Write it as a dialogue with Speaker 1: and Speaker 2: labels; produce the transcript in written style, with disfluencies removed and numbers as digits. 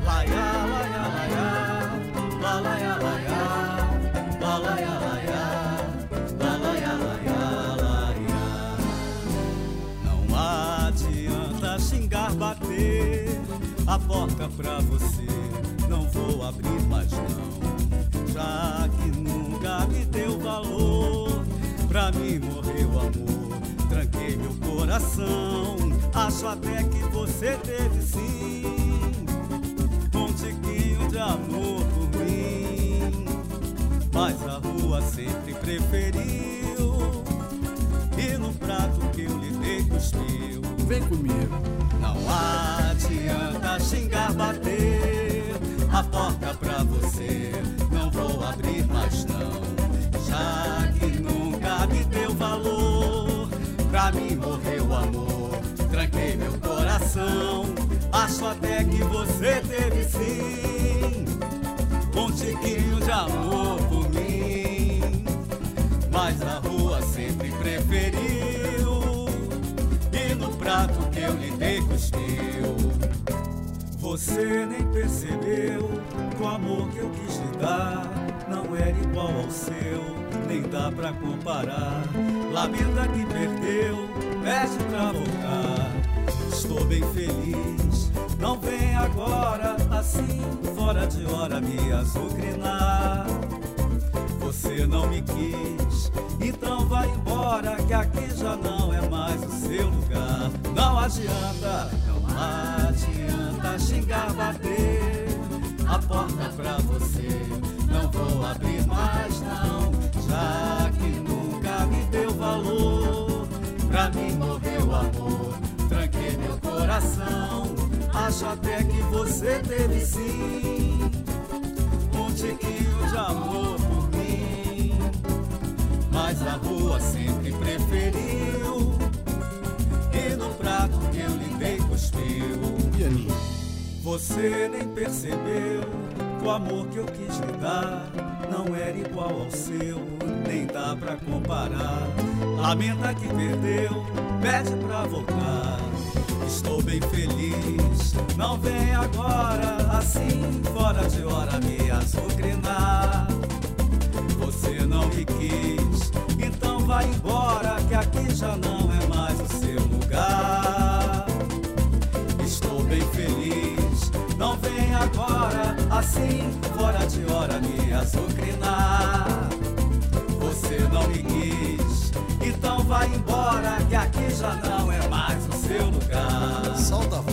Speaker 1: laia, laia, laia, la laia, laia, la laia, laia, la laia, laia, laia. Não adianta xingar, bater a porta pra você, não vou abrir mais não. Já que nunca me deu valor, pra mim morreu amor, tranquei meu coração. Acho até que você teve sim um tiquinho de amor por mim, mas a rua sempre preferiu, e no prato que eu lhe dei cuspiu.
Speaker 2: Vem comigo.
Speaker 1: Não adianta xingar, bater a porta pra você, não vou abrir mais não. Já que nunca me deu valor, pra mim morreu o amor, tranquei meu coração. Acho até que você teve sim um tiquinho de amor por mim, mas a rua sempre preferiu, e no prato que eu lhe dei cuspiu. Você nem percebeu que o amor que eu quis lhe dar não era igual ao seu, nem dá pra comparar. Lamenta que perdeu, pede pra voltar. Estou bem feliz, não vem agora assim, fora de hora me azucrinar. Você não me quis, então vai embora, que aqui já não é mais o seu lugar. Não adianta, não adianta xingar, bater a porta pra você, não vou abrir mais não. Já que nunca me deu valor, pra mim morreu o amor, tranquei meu coração. Acho até que você teve sim um tiquinho de amor por mim, mas a rua sempre preferiu, e no prato que eu lhe dei cuspiu.
Speaker 2: Pianinho.
Speaker 1: Você nem percebeu que o amor que eu quis lhe dar não era igual ao seu, nem dá pra comparar. Lamenta que perdeu, pede pra voltar. Estou bem feliz, não vem agora assim, fora de hora me azucrinar. Você não me quis, então vai embora, que aqui já não é mais o seu lugar. Estou bem feliz, não vem agora assim, fora de hora me azucrinar. Você não me quis, então vai embora, que aqui já não é mais o seu lugar.
Speaker 2: Solta